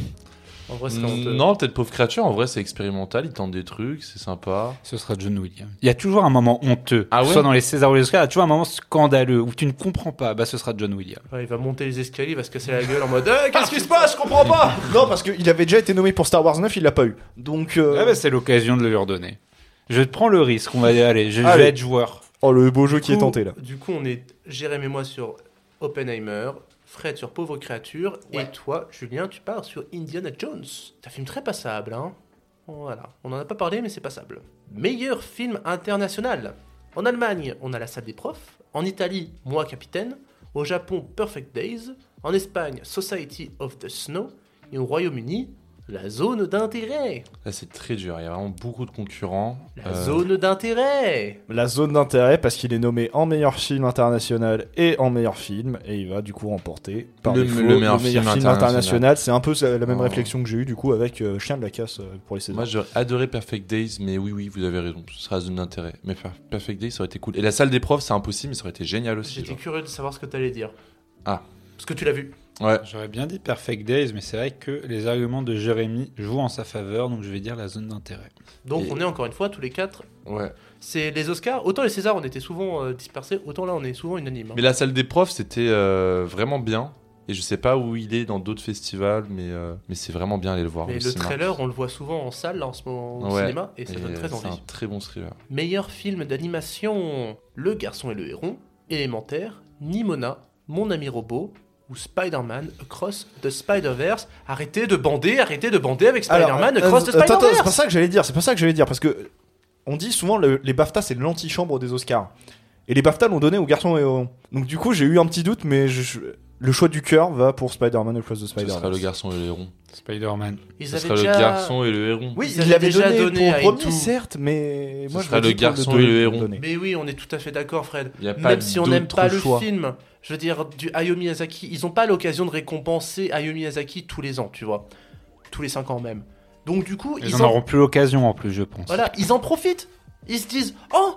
En vrai, c'est honteux. Non, peut-être Pauvre Créature. En vrai, c'est expérimental. Il tente des trucs. C'est sympa. Ce sera John Williams. Il y a toujours un moment honteux. Ah ouais Soit dans les Césars ou les Oscars, il y a toujours un moment scandaleux où tu ne comprends pas. Bah, ce sera John Williams. Ouais, il va monter les escaliers, il va se casser la gueule en mode qu'est-ce qui se passe? Je comprends pas! Non, parce qu'il avait déjà été nommé pour Star Wars 9, il l'a pas eu. Donc. Ah bah, c'est l'occasion de le lui redonner. Je prends le risque. On va dire, allez, je Allez. vais être joueur. Oh, le beau jeu qui est tenté là. Du coup, on est Jérémy et moi sur Oppenheimer, Fred sur Pauvre créature, et toi, Julien, tu pars sur Indiana Jones. C'est un film très passable, hein. Voilà, on n'en a pas parlé, mais c'est passable. Meilleur film international. En Allemagne, on a La Salle des Profs. En Italie, Moi Capitaine. Au Japon, Perfect Days. En Espagne, Society of the Snow. Et au Royaume-Uni, La Zone d'intérêt. Là, c'est très dur. Il y a vraiment beaucoup de concurrents. La Zone d'intérêt. La zone d'intérêt, parce qu'il est nommé en meilleur film international et en meilleur film, et il va du coup remporter par Le- défaut, le meilleur film international. C'est un peu la même Oh. réflexion que j'ai eue du coup avec Chien de la Casse pour les Césars. Moi, j'aurais adoré Perfect Days, mais oui, vous avez raison. Ce sera la zone d'intérêt. Mais Perfect Days, ça aurait été cool. Et la salle des profs, c'est impossible, mais ça aurait été génial aussi. J'étais genre. curieux de savoir ce que tu allais dire. Ah. Parce que tu l'as vu. Ouais. J'aurais bien dit Perfect Days, mais c'est vrai que les arguments de Jérémy jouent en sa faveur, donc je vais dire la zone d'intérêt. Donc Et- on est encore une fois tous les quatre. Ouais. C'est les Oscars. Autant les Césars on était souvent dispersés, autant là on est souvent unanime. Hein. Mais la salle des profs, c'était vraiment bien. Et je sais pas où il est dans d'autres festivals, mais c'est vraiment bien aller le voir. Mais au le cinéma. trailer on le voit souvent en salle là, en ce moment au Ouais. cinéma et ça donne très c'est envie. un très bon thriller. Meilleur film d'animation Le Garçon et le Héron, Élémentaire, Nimona, Mon ami robot ou Spider-Man Across the Spider-Verse. Arrêtez de bander avec Spider-Man Across the attends, Spider-Verse. c'est pas ça que j'allais dire, parce que on dit souvent les BAFTA c'est l'antichambre des Oscars. Et les BAFTA l'ont donné aux garçons et aux... Donc du coup j'ai eu un petit doute, mais le choix du cœur va pour Spider-Man Across the Ce Spider-Verse. sera le garçon et le héron. Spider-Man. Ils Ce avaient sera déjà... le garçon et le héron. Oui, Ils il avaient l'avait déjà donné donné à pour premier, Into. certes, mais Ce moi je sera me le dis pour garçon deux, et le ils héron. l'ont donné. Mais oui, on est tout à fait d'accord, Fred. Il y a pas Même si on n'aime d'autre pas le choix. film, je veux dire, du Hayao Miyazaki, ils n'ont pas l'occasion de récompenser Hayao Miyazaki tous les ans, tu vois. Tous les 5 ans même. Donc du coup, Ils en auront plus l'occasion en plus, je pense. voilà, ils en profitent. Ils se disent, oh,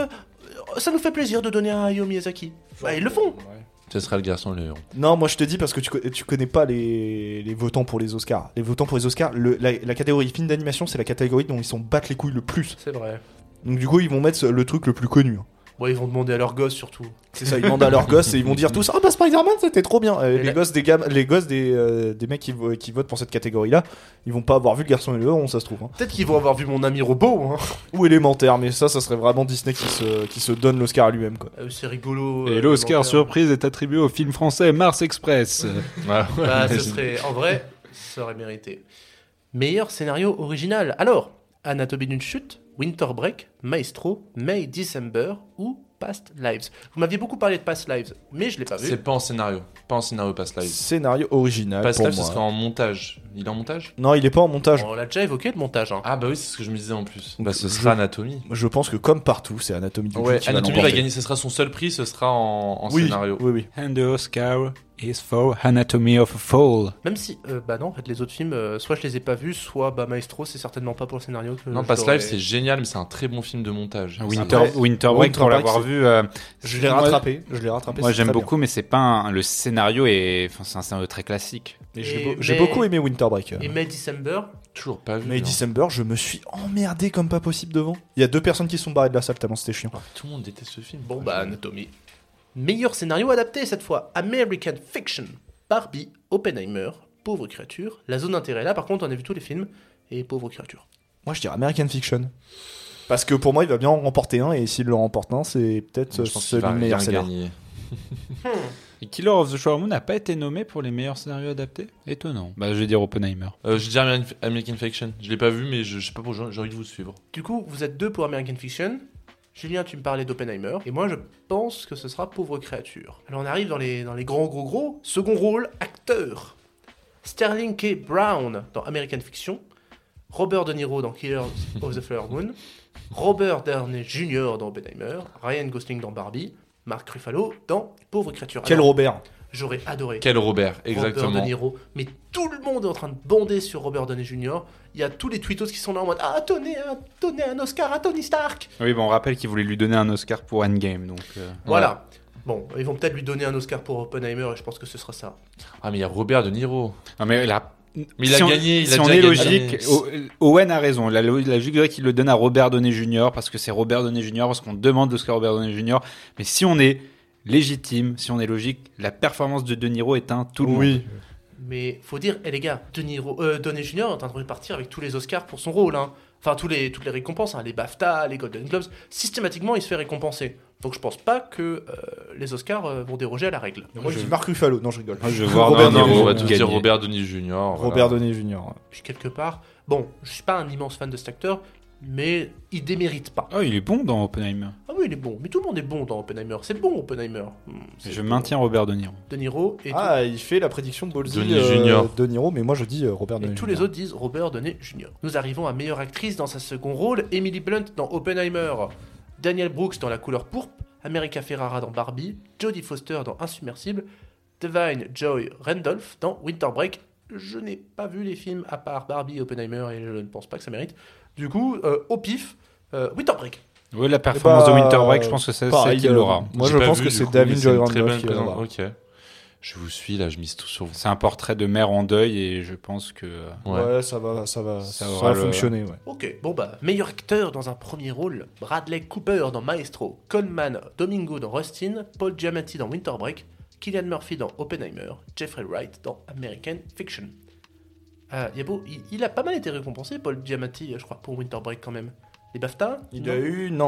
ça nous fait plaisir de donner à Hayao Miyazaki. Bah, ils le font. Ce sera le garçon et le héron. Non, moi je te dis parce que tu connais pas les votants pour les Oscars. Les votants pour les Oscars, la catégorie film d'animation, c'est la catégorie dont ils s'en battent les couilles le plus. C'est vrai. Donc du coup, ils vont mettre le truc le plus connu. Bon, ils vont demander à leurs gosses surtout. C'est ça, ils demandent à leurs gosses et ils vont dire tous: ah bah Spider-Man c'était trop bien. Et Les gosses des mecs qui votent pour cette catégorie-là, ils vont pas avoir vu le garçon et le héron, ça se trouve. Hein. Peut-être qu'ils vont avoir vu Mon ami robot. Hein. Ou élémentaire, mais ça serait vraiment Disney qui se donne l'Oscar à lui-même quoi. C'est rigolo. Et l'Oscar Élémentaire. surprise est attribué au film français Mars Express. Bah, ce serait, en vrai, ça aurait mérité. Meilleur scénario original. Alors, Anatomie d'une chute, Winter Break, Maestro, May December ou Past Lives. Vous m'aviez beaucoup parlé de Past Lives, mais je l'ai pas vu. C'est pas en scénario. Pas en scénario Past Live. Scénario original Past pour Live, ce moi. sera en montage. Il est en montage Non, il est pas en montage. On l'a déjà évoqué le montage. Hein. Ah bah oui, c'est ce que je me disais en plus. Bah ce Je- sera Anatomie. Je pense que comme partout, c'est Anatomie d'une Ouais, chute qui va Anatomie va l'emporter. gagner, ce sera son seul prix, ce sera en Oui, scénario. oui. And the Oscar is for Anatomy of a Fall. Même si, bah non, en fait, les autres films, soit je les ai pas vus, soit bah Maestro, c'est certainement pas pour le scénario que Non, je Past l'aurais- Live, c'est génial, mais c'est un très bon film de montage. Winter, Après, Winter Break, Winter pour Break, l'avoir c'est- vu. Je l'ai moi- rattrapé. Moi c'est j'aime très beaucoup, mais c'est pas le scénario est, enfin c'est un scénario très classique. bien. Et Et- j'ai mais- beaucoup aimé Winter Break. Et May December, Toujours pas vu. Mais hein. December, je me suis emmerdé comme pas possible devant. Il y a 2 personnes qui sont barrées de la salle tellement c'était chiant. Oh, tout le monde déteste ce film. bon bah Anatomie. Meilleur scénario adapté cette fois, American Fiction, Barbie, Oppenheimer, Pauvre créature, La zone d'intérêt. Là par contre on a vu tous les films, et Pauvre créature. Moi, je dirais American Fiction. Parce que pour moi, il va bien en remporter un, et s'il le remporte un, c'est peut-être Je pense qu'il celui va de rien meilleur scénario. gagner. Et Killer of the Flower Moon n'a pas été nommé pour les meilleurs scénarios adaptés. Étonnant. Bah je vais dire Oppenheimer. Je dirais American Fiction. Je l'ai pas vu, mais je sais pas pourquoi j'ai envie de vous suivre. Du coup, vous êtes deux pour American Fiction. Julien, tu me parlais d'Oppenheimer. Et moi, je pense que ce sera Pauvre créature. Alors, on arrive dans les gros. Second rôle, acteur. Sterling K. Brown dans American Fiction, Robert De Niro dans Killers of the Flower Moon, Robert Downey Jr. dans Oppenheimer, Ryan Gosling dans Barbie, Mark Ruffalo dans Pauvre créature. Quel Alors, Robert. j'aurais adoré. Quel Robert, Robert exactement. De Niro, mais tout le monde est en train de bonder sur Robert Downey Jr. Il y a tous les tweetos qui sont là en mode donnez un Oscar à Tony Stark. Oui, bon, on rappelle qu'il voulait lui donner un Oscar pour Endgame, donc. Voilà. Bon, ils vont peut-être lui donner un Oscar pour Oppenheimer et je pense que ce sera ça. Ah, mais il y a Robert De Niro. Non, mais là. Mais il a gagné, il a si on déjà est gagné. logique, Owen a raison. La logique voudrait qu'il le donne à Robert Downey Jr. parce que c'est Robert Downey Jr. parce qu'on demande l'Oscar à Robert Downey Jr. Mais si on est légitime, si on est logique, la performance de De Niro est un tout le monde. Oui. Mais faut dire, les gars, Downey Jr. est en train de repartir avec tous les Oscars pour son rôle. Hein. Enfin, toutes les récompenses, hein, les BAFTA, les Golden Globes. Systématiquement, il se fait récompenser. Donc je pense pas que les Oscars vont déroger à la règle. Moi, je dis Mark Ruffalo. Non, je rigole. Moi, je vois Robert Non, De non, Niro. on va tous dire gagner. Robert Downey Jr. Robert Downey Jr. Puis quelque part, bon, je suis pas un immense fan de cet acteur, mais il démérite pas. Oh, il est bon dans Oppenheimer. Ah oui, il est bon. Mais tout le monde est bon dans Oppenheimer. C'est bon, Oppenheimer. C'est Je bon. maintiens Robert De Niro. De Niro et, Ah, il fait la prédiction de Ballsy. Downey Jr. De Niro, mais moi je dis Robert et Downey tous Jr. les autres disent Robert Downey Jr. Nous arrivons à meilleure actrice dans sa second rôle, Emily Blunt dans Oppenheimer, Daniel Brooks dans La couleur pourpre, America Ferrara dans Barbie, Jodie Foster dans Insubmersible, Divine Joy Randolph dans Winter Break. Je n'ai pas vu les films à part Barbie et Oppenheimer et je ne pense pas que ça mérite. Du coup, au pif, Winter Break. Oui, la performance bah, de Winter Break, je pense que c'est pareil, celle qui l'aura. Moi J'ai je pas pense vu, que du c'est coup, David mais Joy une très Randolph bonne qui l'aura. présence. Ok. Je vous suis là, je mise tout sur vous. C'est un portrait de mère en deuil et je pense que. Ouais, ça va aura le- fonctionner. Ouais. Ok, bon bah, meilleur acteur dans un premier rôle, Bradley Cooper dans Maestro, Coleman Domingo dans Rustin, Paul Giamatti dans Winter Break, Cillian Murphy dans Oppenheimer, Jeffrey Wright dans American Fiction. Il a pas mal été récompensé, Paul Giamatti, je crois, pour Winter Break quand même. Les BAFTA Il non a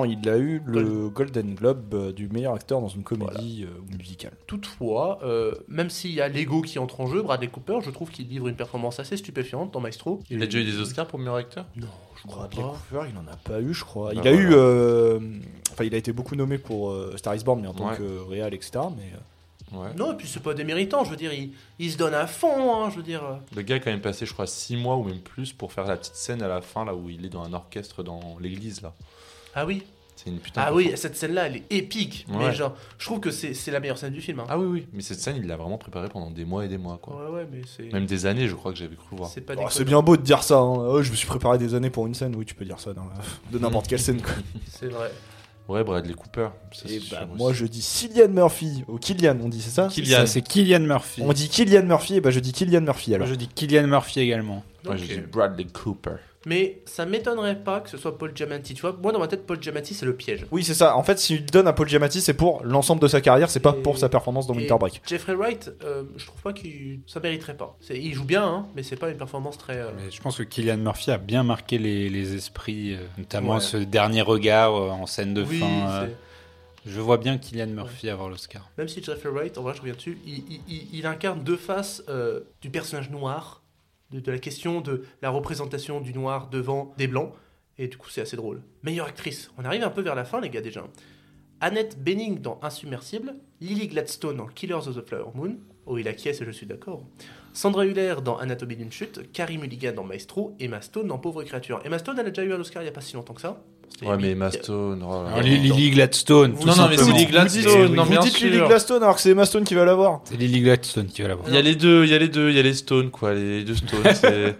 eu le Golden Globe du meilleur acteur dans une comédie ou musicale. Toutefois, même s'il y a l'ego qui entre en jeu, Bradley Cooper, je trouve qu'il livre une performance assez stupéfiante dans Maestro. Il a déjà eu des Oscars pour meilleur acteur? Non, je crois Bradley pas. Cooper, il en a pas eu, je crois. Ah, Il a voilà. eu, enfin, il a été beaucoup nommé pour Star is Born, mais en tant Ouais. que réal, etc. Mais Ouais. Non, et puis c'est pas déméritant, je veux dire, il se donne à fond, hein, je veux dire. Le gars a quand même passé, je crois, 6 mois ou même plus pour faire la petite scène à la fin, là où il est dans un orchestre dans l'église, là. Ah oui, C'est une putain ah de oui, performance. cette scène-là, elle est épique. Ouais. Mais genre, je trouve que c'est la meilleure scène du film. Hein. Ah oui, oui. Mais cette scène, il l'a vraiment préparée pendant des mois et des mois, quoi. Ouais, mais c'est. Même des années, je crois que j'avais cru voir. C'est pas oh, déconnant. c'est bien beau de dire ça. Hein. Oh, je me suis préparé des années pour une scène. Oui, tu peux dire ça de n'importe quelle scène. Quoi. C'est vrai. Ouais, Bradley Cooper. ça, Et c'est bah, sûr moi, aussi. je dis Cillian Murphy. Ou Killian, on dit, c'est ça Killian. Ça, c'est Cillian Murphy. On dit Cillian Murphy, et bah je dis Cillian Murphy alors. Moi, je dis Cillian Murphy également. Moi, je Ok. dis Bradley Cooper. Mais ça m'étonnerait pas que ce soit Paul Giamatti. Tu vois, moi dans ma tête, Paul Giamatti, c'est le piège. Oui, c'est ça. En fait, s'il donne à Paul Giamatti, c'est pour l'ensemble de sa carrière, c'est pas Et- pour sa performance dans et Winter Break. Jeffrey Wright, je trouve pas qu'il. Ça mériterait pas. Il joue bien, hein, mais c'est pas une performance très. Mais je pense que Cillian Murphy a bien marqué les esprits, notamment Ouais. ce dernier regard en scène de Oui, fin. c'est- Je vois bien Cillian Murphy avoir l'Oscar. Même si Jeffrey Wright, en vrai, je reviens dessus, il incarne deux faces du personnage noir, de la question de la représentation du noir devant des blancs, et du coup, c'est assez drôle. Meilleure actrice, on arrive un peu vers la fin, les gars, déjà. Annette Bening dans Insubmersible, Lily Gladstone dans Killers of the Flower Moon, oh, il acquiesce et je suis d'accord. Sandra Hüller dans Anatomie d'une chute, Carey Mulligan dans Maestro, Emma Stone dans Pauvre créature. Emma Stone, elle a déjà eu un Oscar il y a pas si longtemps que ça. C'était Ouais, mais oui, Emma Stone. oh là là. Alors, Lily Gladstone. tout Non, non, mais simplement. c'est Lily Gladstone. Non, vous bien dites Lily sûr. Gladstone alors que c'est Emma Stone qui va l'avoir. C'est Lily Gladstone qui va l'avoir. Il y a les deux, il y a les Stones, quoi. Les deux Stones. c'est...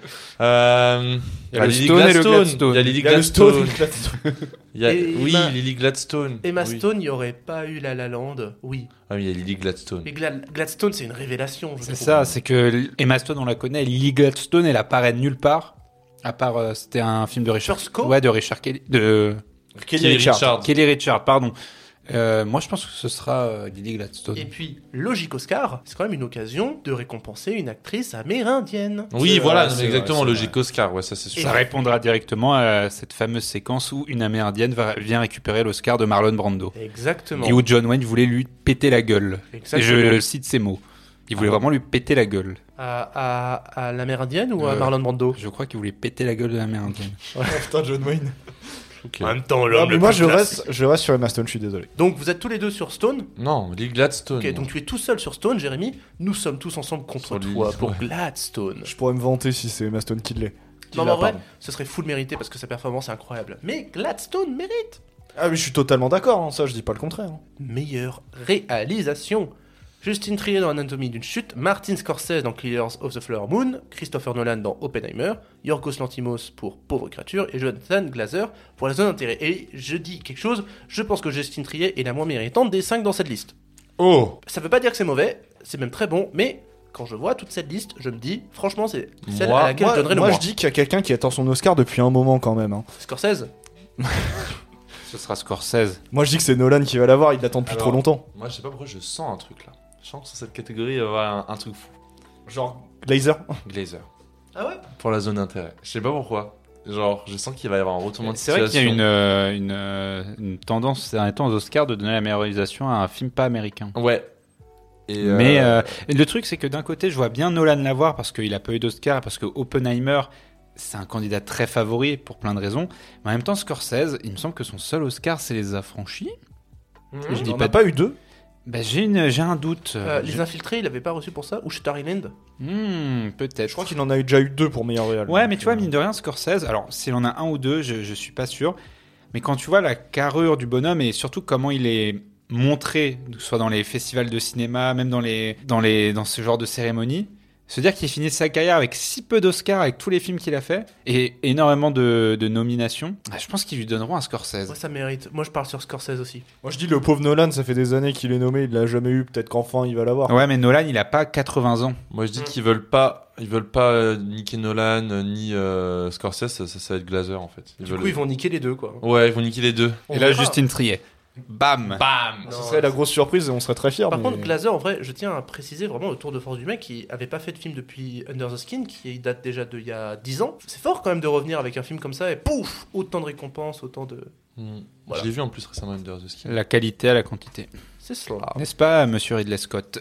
Il y a le Lily Stone et le Gladstone. Gladstone. Il y a Lily Il y a le Stone. Gladstone. Il y a- Et Oui, Emma- Lily Gladstone. Emma Oui. Stone, il n'y aurait pas eu La La Land, oui. Ah, mais il y a Lily Gladstone. Mais Gladstone, c'est une révélation, je C'est trouve. ça, c'est que Emma Stone, on la connaît. Lily Gladstone, elle apparaît nulle part. À part, c'était un film de Richard. First Cow Ouais, de Richard Kelly. De Kelly Richard. Kelly Richard, pardon. Moi, je pense que ce sera Lily Gladstone. Et puis, logique Oscar, c'est quand même une occasion de récompenser une actrice amérindienne. Oui, C'est voilà, vrai, non, c'est mais exactement, vrai, c'est logique Oscar, ouais, ça c'est sûr. Ça répondra directement à cette fameuse séquence où une Amérindienne vient récupérer l'Oscar de Marlon Brando. Exactement. Et où John Wayne voulait lui péter la gueule. Exactement. Et je cite ces mots. Il voulait vraiment lui péter la gueule. À l'amérindienne ou à Euh, Marlon Brando Je crois qu'il voulait péter la gueule de l'Amérindienne. Putain, John Wayne. Ok. En même temps, Ah, l'homme mais le moi, plus je classique. reste sur Emma Stone, je suis désolé. Donc vous êtes tous les deux sur Stone. Non, Lee Gladstone. Ok, donc tu es tout seul sur Stone, Jérémy. Nous sommes tous ensemble contre Sur toi Lily, pour ouais. Gladstone. Je pourrais me vanter si c'est Emma Stone qui l'est. Non, mais en vrai, ce serait full mérité parce que sa performance est incroyable. Mais Gladstone mérite. Ah, mais je suis totalement d'accord, hein, ça, je dis pas le contraire. Hein. Meilleure réalisation. Justin Trier dans Anatomie d'une chute, Martin Scorsese dans Killers of the Flower Moon, Christopher Nolan dans Oppenheimer, Yorgos Lanthimos pour Pauvre créature et Jonathan Glazer pour La zone d'intérêt. Et je dis quelque chose, je pense que Justin Trier est la moins méritante des 5 dans cette liste. Oh. Ça veut pas dire que c'est mauvais, c'est même très bon, mais quand je vois toute cette liste, je me dis, franchement, c'est celle Moi- à laquelle je donnerais le Moi, moins. je dis qu'il y a quelqu'un qui attend son Oscar depuis un moment quand même. Hein. Scorsese. Ce sera Scorsese. Moi, je dis que c'est Nolan qui va l'avoir, il l'attend depuis Alors, trop longtemps. Moi, je sais pas pourquoi je sens un truc là. Je sens que sur cette catégorie, il va y avoir un truc fou. Genre, Glazer. Glazer. Ah ouais. Pour la zone d'intérêt. Je sais pas pourquoi. Genre, je sens qu'il va y avoir un retournement de C'est vrai qu'il y a situation. une tendance ces derniers temps aux Oscars de donner la meilleure réalisation à un film pas américain. Ouais. Et Mais et le truc, c'est que d'un côté, je vois bien Nolan l'avoir parce qu'il a pas eu d'Oscar, parce que Oppenheimer, c'est un candidat très favori pour plein de raisons. Mais en même temps, Scorsese, il me semble que son seul Oscar, c'est Les Affranchis. Je dis On pas n'a pas eu deux. Bah, j'ai un doute. Les Infiltrés, il avait pas reçu pour ça. Ou Shutter Island. Peut-être. Je crois qu'il en a déjà eu deux pour meilleur réal. Ouais, donc, mais tu vois, mine de rien, Scorsese, alors s'il en a un ou deux, je suis pas sûr. Mais quand tu vois la carrure du bonhomme et surtout comment il est montré, que ce soit dans les festivals de cinéma, même dans ce genre de cérémonie, se dire qu'il finit sa carrière avec si peu d'Oscars, avec tous les films qu'il a fait, et énormément de nominations, je pense qu'ils lui donneront un Scorsese. Ouais, ça mérite. Moi, je parle sur Scorsese aussi. Moi, je dis le pauvre Nolan, ça fait des années qu'il est nommé, il l'a jamais eu. Peut-être qu'enfin il va l'avoir. Ouais, mais Nolan, il a pas 80 ans. moi, je dis qu'ils veulent pas niquer Nolan ni Scorsese, ça va être Glazer en fait. Du coup, ils vont niquer les deux, quoi. Ouais, ils vont niquer les deux. On Et là, verra. Justine Triet. Bam. Bam. Ce serait la grosse surprise et on serait très fiers. Par mais- contre, Glazer, en vrai, je tiens à préciser vraiment le tour de force du mec qui avait pas fait de film depuis Under the Skin, qui date déjà d'il y a 10 ans. C'est fort quand même de revenir avec un film comme ça et pouf, autant de récompenses, autant de. Voilà. Je l'ai vu en plus récemment Under the Skin. La qualité à la quantité. C'est cela. N'est-ce pas, monsieur Ridley Scott?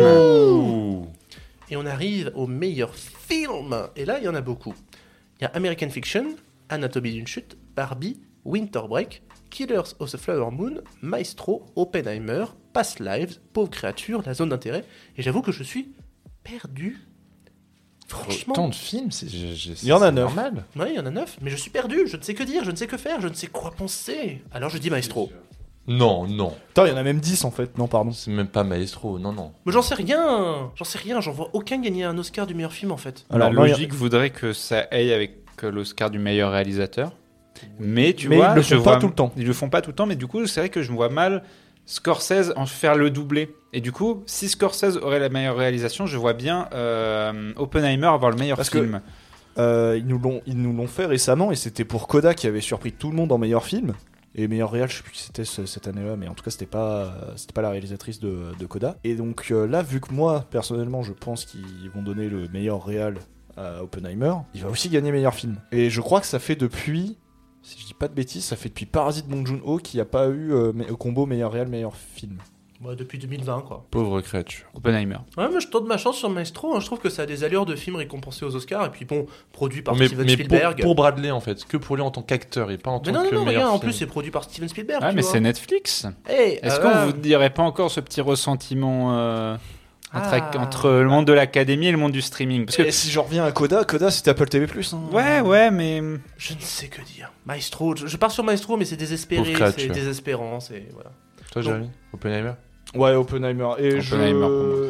Et on arrive au meilleur film. Et là, il y en a beaucoup. Il y a American Fiction, Anatomie d'une chute, Barbie, Winter Break, Killers of the Flower Moon, Maestro, Oppenheimer, Past Lives, Pauvre créature, La zone d'intérêt. Et j'avoue que je suis perdu. Franchement. Tant de films, Il y en a 9. normal. Ouais, il y en a 9, mais je suis perdu. Je ne sais que dire, je ne sais que faire, je ne sais quoi penser. Alors je dis Maestro. Non, non. Putain, il y en a même 10 en fait. Non, pardon. C'est même pas Maestro, non, non. Mais j'en sais rien. J'en vois aucun gagner un Oscar du meilleur film en fait. Alors, La non, il y a- logique voudrait que ça aille avec l'Oscar du meilleur réalisateur. Mais tu Mais vois, ils le je font vois pas tout le temps. Ils le font pas tout le temps, mais du coup, c'est vrai que je me vois mal Scorsese en faire le doublé. Et du coup, si Scorsese aurait la meilleure réalisation, je vois bien Oppenheimer avoir le meilleur Parce que- film. Ils nous l'ont fait récemment et c'était pour Coda qui avait surpris tout le monde en meilleur film. Et meilleur réal, je sais plus qui c'était cette année-là, mais en tout cas, c'était pas la réalisatrice de Coda. Et donc là, vu que moi, personnellement, je pense qu'ils vont donner le meilleur réal à Oppenheimer, il va aussi gagner meilleur film. Et je crois que ça fait depuis, si je dis pas de bêtises, ça fait depuis Parasite Bong Joon-ho qu'il n'y a pas eu combo meilleur réal, meilleur film. Ouais, depuis 2020 quoi. Pauvre créature. Oppenheimer. Ouais, mais je tente ma chance sur Maestro. Hein. Je trouve que ça a des allures de films récompensés aux Oscars. Et puis bon, produit par Steven mais Spielberg. pour Bradley en fait, que pour lui en tant qu'acteur et pas en Mais tant non, que non, meilleur rien. En film. plus, c'est produit par Steven Spielberg. Ah, tu mais vois. c'est Netflix. Hey, Est-ce qu'on vous dirait pas encore ce petit ressentiment entre le monde de l'académie et le monde du streaming? Parce que Et si j'en reviens à Coda, c'était Apple TV+. Hein. ouais, mais Je ne sais que dire. Maestro. Je pars sur Maestro, mais c'est désespéré. Pauvre C'est créature. désespérant. C'est voilà. Toi, Jérémy, Oppenheimer. Ouais, Oppenheimer. Et Oppenheimer, pour moi.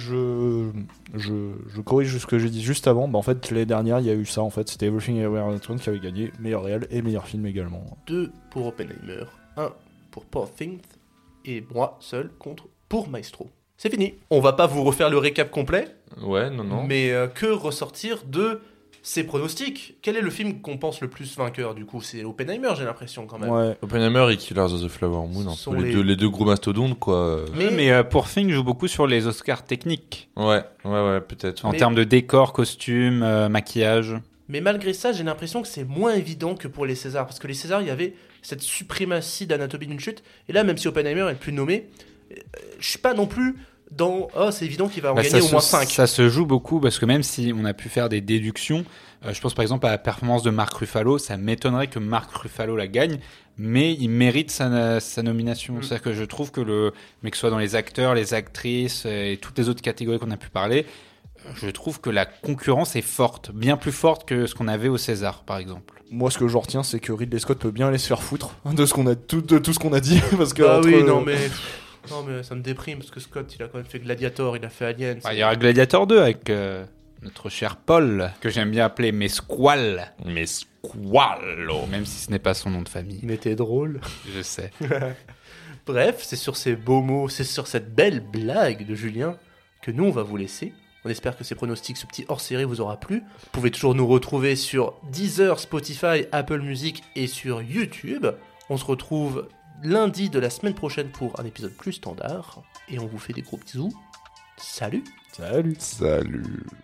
je corrige ce que j'ai dit juste avant. Bah, en fait, l'année dernière, il y a eu ça. En fait, c'était Everything Everywhere All at Once qui avait gagné meilleur réal et meilleur film également. 2 pour Oppenheimer, 1 pour Poor Things, et moi seul contre pour Maestro. C'est fini. On va pas vous refaire le récap complet, Ouais, non. mais que ressortir de ces pronostics. Quel est le film qu'on pense le plus vainqueur du coup? C'est Oppenheimer, j'ai l'impression quand même. Ouais. Oppenheimer et Killers of the Flower Moon, Sont un peu les- les deux gros mastodontes quoi. Mais, pour Thing joue beaucoup sur les Oscars techniques. Ouais, peut-être. En Mais- termes de décor, costume, maquillage. mais malgré ça, j'ai l'impression que c'est moins évident que pour les Césars. Parce que les Césars, il y avait cette suprématie d'Anatomie d'une chute. Et là, même si Oppenheimer est le plus nommé, je suis pas non plus c'est évident qu'il va en Bah, gagner ça au moins se- 5. Ça se joue beaucoup parce que même si on a pu faire des déductions, je pense par exemple à la performance de Mark Ruffalo, ça m'étonnerait que Mark Ruffalo la gagne, mais il mérite sa nomination. C'est-à-dire que je trouve que mais que ce soit dans les acteurs, les actrices et toutes les autres catégories qu'on a pu parler, je trouve que la concurrence est forte, bien plus forte que ce qu'on avait au César par exemple. Moi, ce que j'en retiens, c'est que Ridley Scott peut bien aller se faire foutre de tout ce qu'on a dit. Parce que Ah entre- oui, non mais ça me déprime parce que Scott, il a quand même fait Gladiator, il a fait Alien. Il y aura Gladiator 2 avec notre cher Paul, que j'aime bien appeler Mesqual, Mais squallo. même si ce n'est pas son nom de famille. Mais t'es drôle. Je sais. Bref, c'est sur ces beaux mots, c'est sur cette belle blague de Julien que nous on va vous laisser. On espère que ces pronostics, ce petit hors-série vous aura plu. Vous pouvez toujours nous retrouver sur Deezer, Spotify, Apple Music et sur YouTube. On se retrouve lundi de la semaine prochaine pour un épisode plus standard. Et on vous fait des gros bisous. Salut! Salut. Salut.